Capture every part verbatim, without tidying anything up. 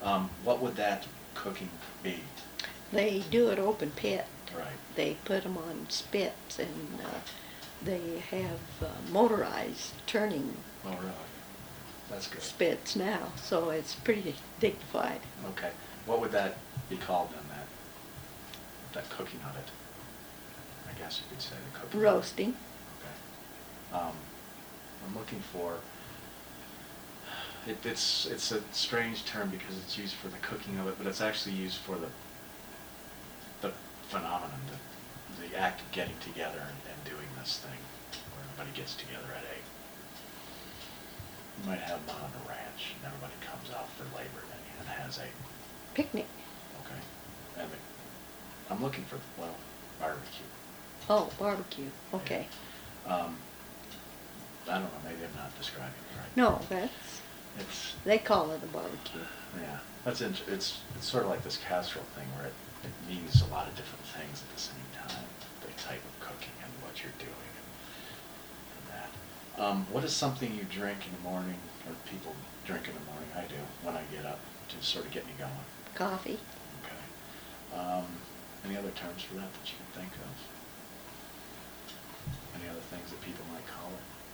Um, what would that cooking be? They do it open pit. Right. They put them on spits, and uh, they have uh, motorized turning Oh, really? That's good. spits now, so it's pretty dignified. Okay. What would that be called then, that, that cooking of it? I guess you could say the cooking. Roasting. Okay. Um, I'm looking for, it, it's, it's a strange term because it's used for the cooking of it, but it's actually used for the, the phenomenon, the, the act of getting together and, and doing this thing, where everybody gets together at a, you might have them on a ranch, and everybody comes out for Labor Day and has a Picnic. Okay. And the, I'm looking for, well, barbecue. Oh, barbecue. Okay. Yeah. Um, I don't know, maybe I'm not describing it right. No, that's, It's, they call it a barbecue. yeah, that's, int- it's, it's sort of like this casserole thing where it, it means a lot of different things at the same time. The type of cooking and what you're doing and, and that. Um, what is something you drink in the morning, or people drink in the morning? I do, when I get up, to sort of get me going. Coffee. Okay. Um, any other terms for that that you can think of? Any other things that people might call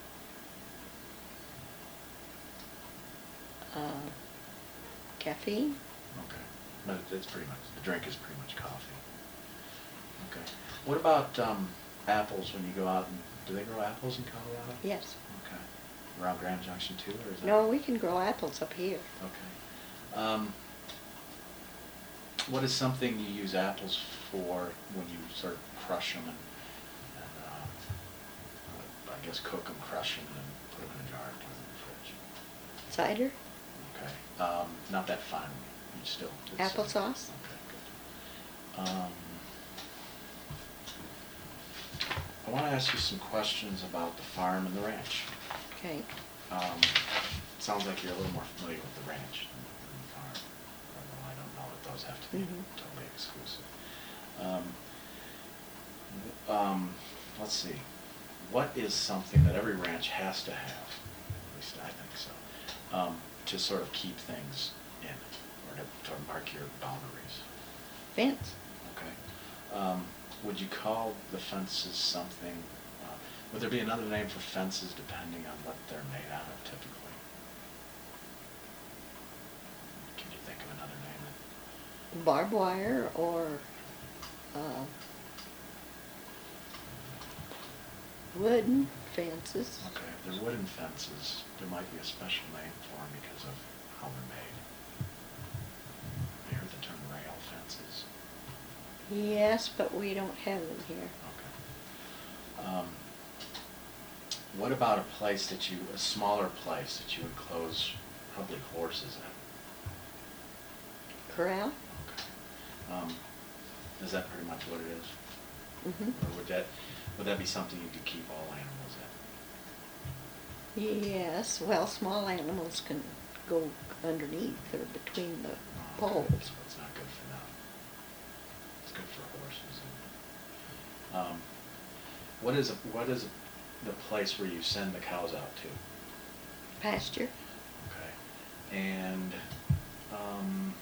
it? Uh, caffeine. Okay. But it- it's pretty much, the drink is pretty much coffee. Okay. What about um, apples when you go out and, do they grow apples in Colorado? Yes. Okay. Around Grand Junction too, or is that? No, we can grow apples up here. Okay. Um, what is something you use apples for when you sort of crush them and, and uh, uh, I guess cook them, crush them, and then put them in a jar and put them in the fridge? Cider. Okay. Um, not that fine. You still do Applesauce. Okay, good. Um, I want to ask you some questions about the farm and the ranch. Okay. Um, sounds like you're a little more familiar with the ranch than than the farm. Although I don't know that those have to be Mhm. totally exclusive. Um, w- um, let's see. What is something that every ranch has to have? At least I think so. Um, to sort of keep things in, or to, to mark your boundaries. Fence. Okay. Um, would you call the fences something? Uh, would there be another name for fences depending on what they're made out of typically? Can you think of another name? That, Barbed wire or uh, wooden fences. okay, if they're wooden fences, there might be a special name for them because of how they're made. I heard the term rail fences. Yes, but we don't have them here. Okay. Um, what about a place that you, a smaller place that you would close probably horses in? Corral. Okay. Um, is that pretty much what it is? Mm-hmm. Or would that, would that be something you could keep all animals in? Yes. Well, small animals can go underneath or between the Oh, okay. poles. So it's not good for them. It's good for horses. And, um, what is, a, what is the place where you send the cows out to? Pasture. Okay. And, um,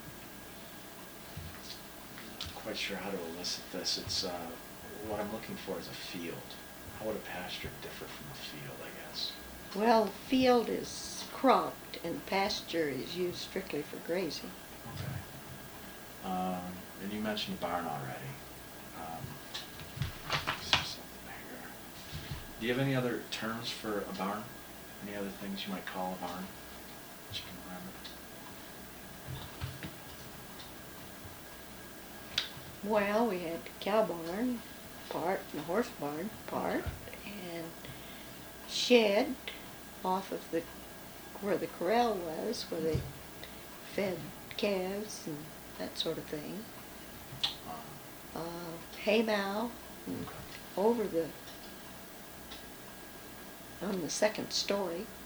not quite sure how to elicit this. It's, uh, what I'm looking for is a field. How would a pasture differ from a field, I guess? Well, the field is cropped and pasture is used strictly for grazing. Okay. Um, and you mentioned a barn already. Um, let's see something here. Do you have any other terms for a barn? Any other things you might call a barn that you can remember? Well, we had cow barn part and horse barn part, and shed off of the where the corral was, where they fed calves and that sort of thing. Um, Uh, hay mow and okay. over the on the second story.